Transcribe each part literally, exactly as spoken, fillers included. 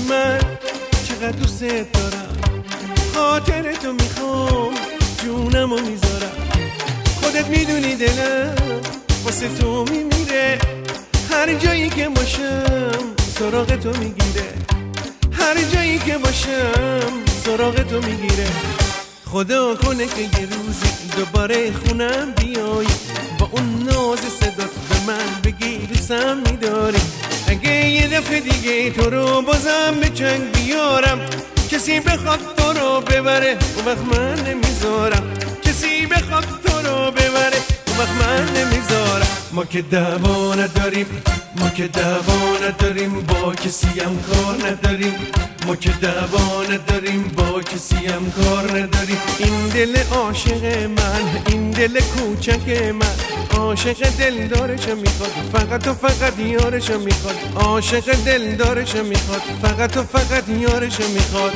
من چقدر دوست دارم، خاطر تو میخوام جونمو میذارم. خودت میدونی دلم واسه تو میمیره، هر جایی که باشم سراغ تو میگیره، هر جایی که باشم سراغ تو میگیره. خدا کنه که یه روزی دوباره خونم بیای، با اون ناز صدات به من بگی دوستم میداری. اگه یه دفعه دیگه تو رو بازم به چنگ بیارم، کسی بخواد تو رو ببره اون وقت من نمیذارم، کسی بخواد تو رو ببره اون وقت من نمیذارم. ما که دعوا نداریم، ما که دعوا نداریم، با کسی هم کار نداریم، ما که دعوا نداریم، با کسی هم کار نداریم. این دل عاشق من، این دل کوچک من، عاشق دل دارشو میخواد، فقط و فقط یارشو میخواد، عاشق دل دارشو میخواد، فقط و فقط یارشو میخواد.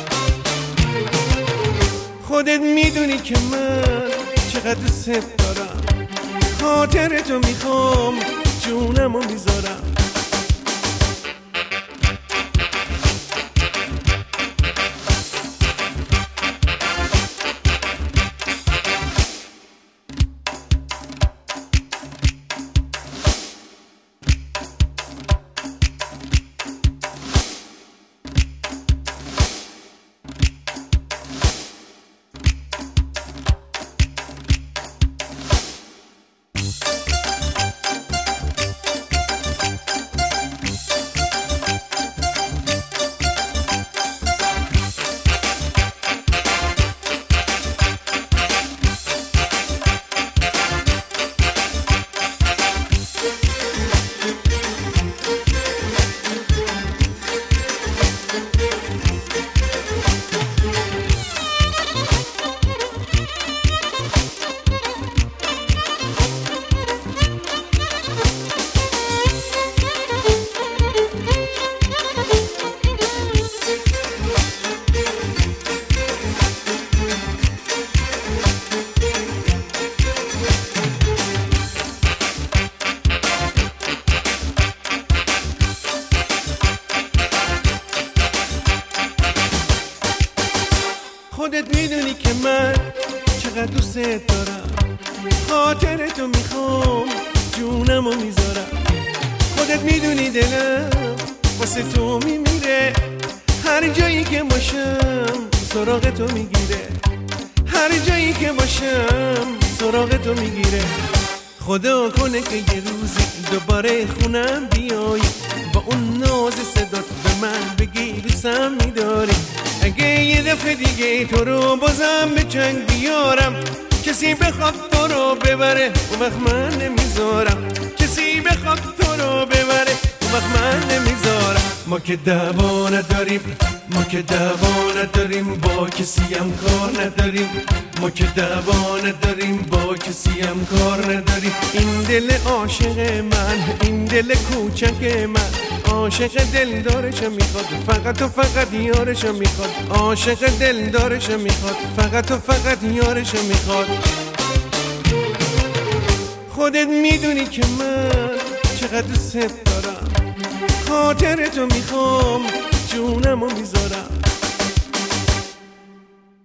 خودت میدونی که من چقدر دوست دارم، خاطر تو میخوام جونمو میذارم. خودت میدونی که من چقدر دوست دارم، خاطر تو میخوام جونمو میذارم. خودت میدونی دلم واسه تو میمیره، هر جایی که باشم سراغ تو میگیره، هر جایی که باشم سراغ تو میگیره. خدا کنه که یه روزی دوباره خونم بیای، با اون ناز صدات به من بگی دوستم میداری. اگه یه دفعه دیگه تو رو بازم به چنگ بیارم، کسی بخواد تو رو ببره اون وقت من نمیذارم، کسی بخواد تو رو ببره اون وقت من نمیذارم. ما که دعوا نداریم، ما که دعوا نداریم، با کسی هم کار نداریم، ما که دعوا نداریم، با کسی هم کار نداریم. این دل عاشق من، این دل کوچک من، عاشق دل دارشو میخواد، فقط و فقط یارشو میخواد، عاشق دل دارشو میخواد، فقط و فقط یارشو میخواد. خودت میدونی که من چقدر دوست دارم، خاطر تو میخوام جونمو میذارم.